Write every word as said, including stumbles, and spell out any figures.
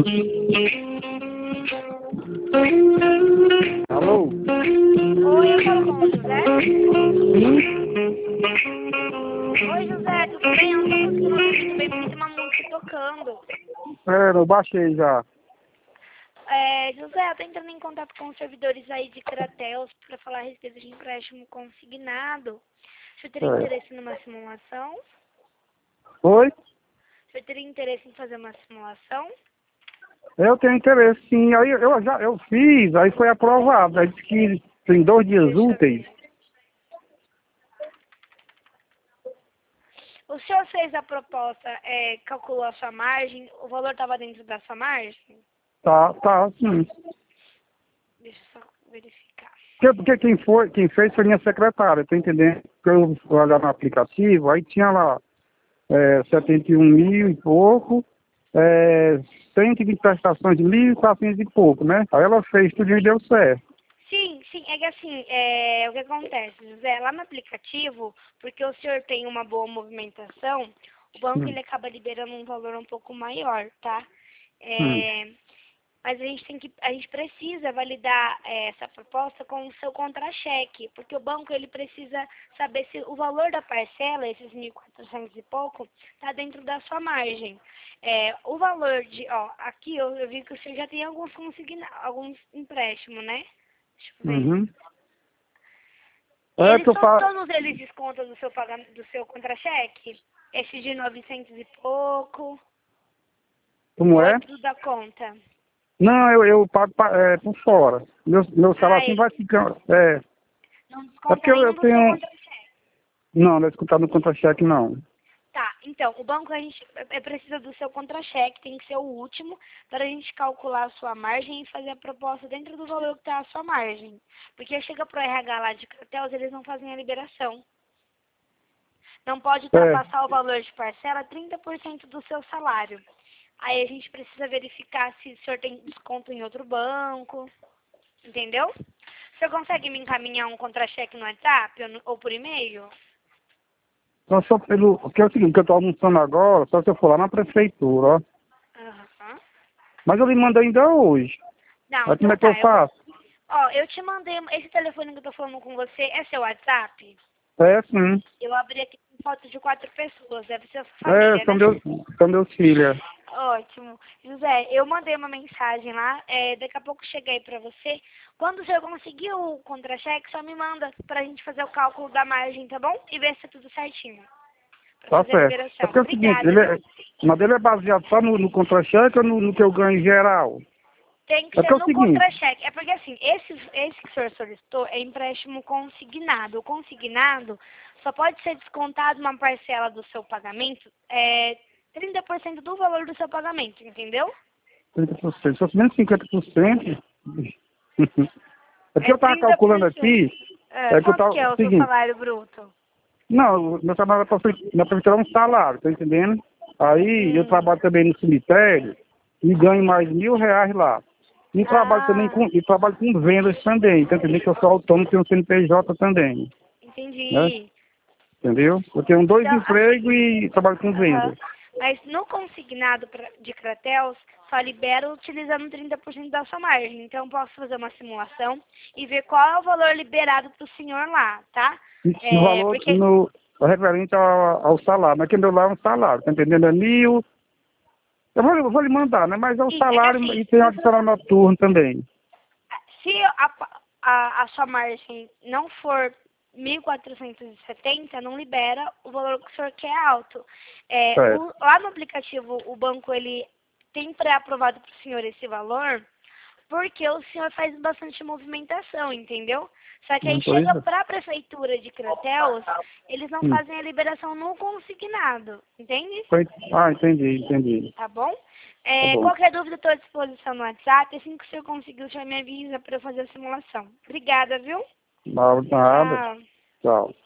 Alô? Oi, eu falo com o José. Sim? Oi, José, tudo bem? Eu não tô conseguindo ouvir muito bem porque tem uma música tocando. É, eu baixei já. É, José, eu tô entrando em contato com os servidores aí de Crateus para falar a respeito de empréstimo consignado. O senhor teria É. interesse numa simulação? Oi? O senhor teria interesse em fazer uma simulação? Eu tenho interesse, sim. Aí eu já eu fiz, aí foi aprovado. Aí disse que tem dois dias Deixa eu úteis. ver. O senhor fez a proposta, é, calculou a sua margem, o valor estava dentro da sua margem? Tá, tá, sim. Deixa eu só verificar. Porque, porque quem foi, quem fez foi minha secretária, tá entendendo? Porque eu fui olhar no aplicativo, aí tinha lá é, setenta e um mil e pouco, é, cento e vinte prestações de mil e quatrocentos e pouco, né? Aí ela fez tudo e deu certo. Sim, sim, é que assim, é, o que acontece, José, lá no aplicativo, porque o senhor tem uma boa movimentação, o banco Hum, ele acaba liberando um valor um pouco maior, tá? hum. É, mas a gente tem que, a gente precisa validar é, essa proposta com o seu contra-cheque, porque o banco ele precisa saber se o valor da parcela, esses mil e quatrocentos e pouco, está dentro da sua margem. É, o valor de, ó, aqui eu, eu vi que o senhor já tem alguns consigna, alguns empréstimos, né? Deixa eu ver. Uhum. É Eles que eu to- falo. todos eles descontam do seu pagamento, do seu contra-cheque? Esse de novecentos e pouco, Como ou é é? tudo da conta? Não, eu, eu pago pa- é, por fora. Meu, meu salário Ah, assim vai ele ficando. É, não é desconta porque eu, eu nenhum do seu tenho. contra-cheque. Não, não é escutar no contra-cheque, não. Tá, então, o banco a gente é, é precisa do seu contra-cheque, tem que ser o último, para a gente calcular a sua margem e fazer a proposta dentro do valor que está a sua margem. Porque chega pro R H lá de Crateus, eles não fazem a liberação. Não pode É, ultrapassar o valor de parcela trinta por cento do seu salário. Aí a gente precisa verificar se o senhor tem desconto em outro banco, entendeu? O senhor consegue me encaminhar um contra-cheque no WhatsApp ou, no- ou por e-mail? só só pelo. Porque é o seguinte, que eu tô almoçando agora, só se eu for lá na prefeitura, ó. Aham. Mas eu lhe mando ainda hoje. Não, Aí como é então que eu tá. Eu vou... faço? Ó, eu te mandei... Esse telefone que eu tô falando com você é seu WhatsApp? É, sim. Eu abri aqui com fotos de quatro pessoas. Deve ser a sua É, família, são né? meus, são meus filhos. Ótimo. José, eu mandei uma mensagem lá, é, daqui a pouco chega aí pra você. Quando o senhor conseguir o contra-cheque, só me manda pra gente fazer o cálculo da margem, tá bom? E ver se é tudo certinho. Pra Tá fazer a certo. É liberação. porque é o seguinte, Obrigada, ele viu? é, mas ele é baseado só no, no contra-cheque ou no, no que eu ganho em geral? Tem que É ser porque é o no seguinte, contra-cheque. É porque assim, esse, esse que o senhor solicitou é empréstimo consignado. O consignado só pode ser descontado uma parcela do seu pagamento, é trinta por cento do valor do seu pagamento, entendeu? trinta por cento. Se fosse menos cinquenta por cento. É porque É eu tava trinta por calculando aqui, cento. É, é que eu quanto tava. que é O o seu seguinte, salário bruto? não, meu trabalho na prefe- na prefeitura é um salário, tá entendendo? Aí eu Hum. trabalho também no cemitério e ganho mais mil reais lá. E trabalho também Ah, com, e trabalho com vendas também, tá entendendo? Que eu sou autônomo, tenho um C N P J também, né? entendi. Entendeu? Eu tenho dois Então, empregos assim, e trabalho com aham. vendas. Mas no consignado pra- de Crateus, só libera utilizando trinta por cento da sua margem. Então, eu posso fazer uma simulação e ver qual é o valor liberado para o senhor lá, tá? No É, valor, porque, no, referente ao, ao salário, mas quem deu lá é um salário, tá entendendo? É mil. Eu vou, eu vou lhe mandar, né? Mas é o sim, é que salário assim, e tem no seu, adicional noturno também. se a, a, a sua margem não for mil quatrocentos e setenta, não libera o valor que o senhor quer alto. É, Certo. o- lá no aplicativo, o banco ele tem pré-aprovado para o senhor esse valor, porque o senhor faz bastante movimentação, entendeu? Só que aí Não tô chega indo. para a prefeitura de Crateus, eles não Hum. fazem a liberação no consignado, entende? Foi- Ah, entendi, entendi. Tá bom? Tá É, bom. qualquer dúvida, estou à disposição no WhatsApp. Assim que o senhor conseguir, o senhor me avisa para eu fazer a simulação. Obrigada, viu? Nada, nada. Tchau. Tchau.